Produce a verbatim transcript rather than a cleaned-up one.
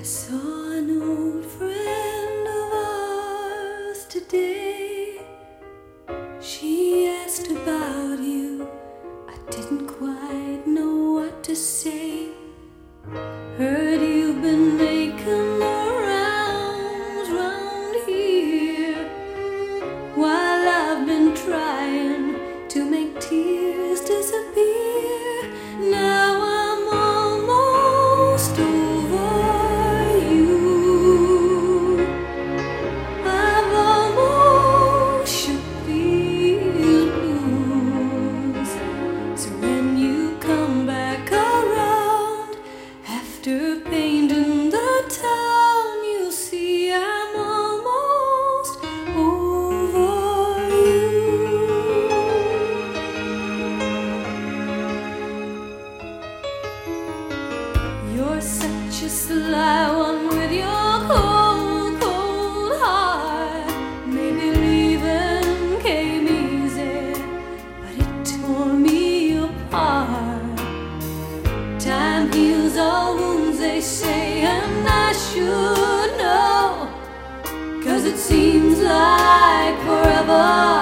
saw an old friend of ours today. She asked about you. I didn't quite know what to say. Heard you've been making the rounds round here, while I've been trying to make tears disappear. Now I'm almost over you. I've almost shook these blues. So when you come back around after painting the town, you'll see I'm almost over you. You're such a sly one with your cold, cold heart. Maybe leaving came easy, but it tore me apart. Time heals all wounds, they say, and I should know, 'cause it seems like forever